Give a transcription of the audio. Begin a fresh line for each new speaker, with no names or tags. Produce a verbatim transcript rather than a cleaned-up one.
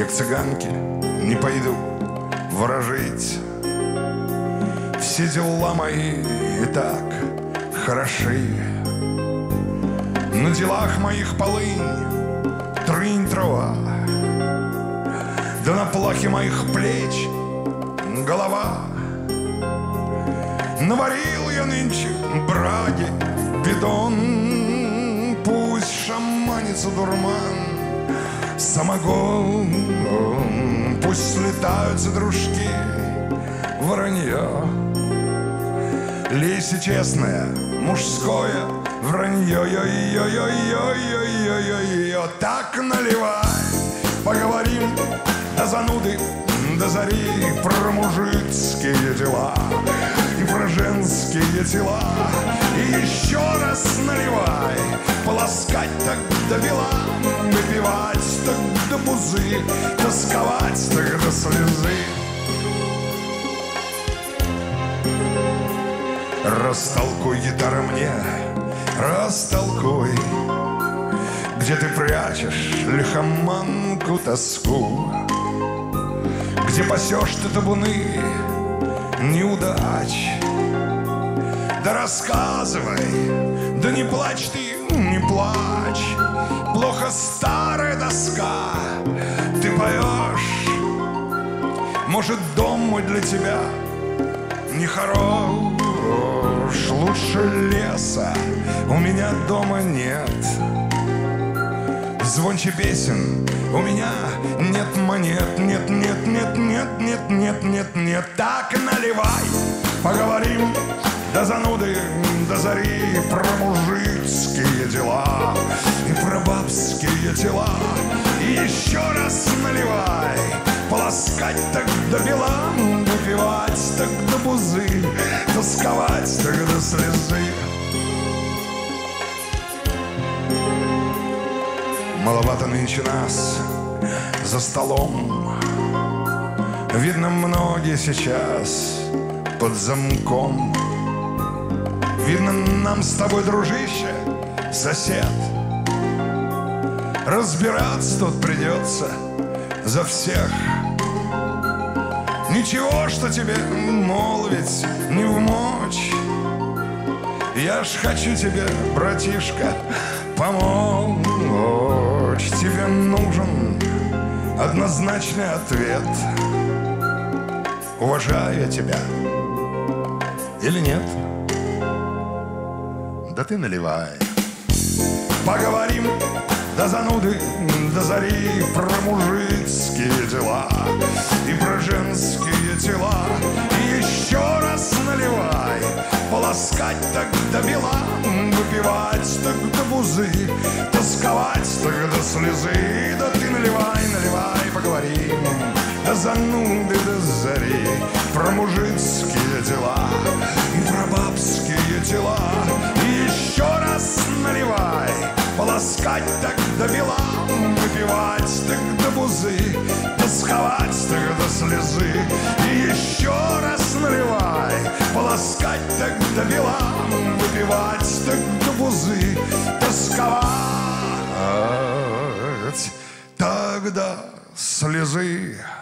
как цыганки, не пойду ворожить. Все дела мои и так хороши. На делах моих полынь, трынь трава, да на плахе моих плеч голова. Наварил я нынче браги бидон, пусть шаманится дурман, самогон, пусть слетаются дружки, воронье. Лейся честное, мужское вранье, йо-йо-йо-йо-йо-йо-йо-йо. Так наливай, поговорим до зануды, до зари, про мужицкие дела и про женские тела. И еще раз наливай, полоскать так до бела, выпивать так до бузы, тосковать так до слезы. Растолкуй, гитара, мне, растолкуй, где ты прячешь лихоманку тоску, где пасешь ты табуны неудач. Да рассказывай, да не плачь ты, не плачь, плохо старая доска, ты поешь. Может, дом мой для тебя не хорош, лучше леса у меня дома нет. Звонче песен у меня нет монет, нет, нет, нет, нет, нет, нет, нет, нет. Так наливай, поговорим до зануды, до зари, про мужицкие дела и про бабские тела. И еще раз наливай, полоскать так до бела, выпивать так до бузы, тосковать так до слезы. Маловато нынче нас за столом, видно, многие сейчас под замком. Видно, нам с тобой, дружище, сосед, разбираться тут придется за всех. Ничего, что тебе молвить не вмочь, я ж хочу тебе, братишка, помочь. Тебе нужен однозначный ответ. Уважаю я тебя или нет? Да ты наливай. Поговорим до зануды, до зари, про мужицкие дела и про женские тела. И еще раз наливай, полоскать так до бела, выпивать так до бузы, тосковать так до слезы. Да ты наливай, наливай, поговорим до зануды, до зари, про мужицкие дела и про бабские тела. И еще раз наливай, полоскать так до бела, выпивать так до бузы, тосковать так до слезы. И еще раз наливай, полоскать так до бела, выпивать так до бузы, тосковать так до слезы.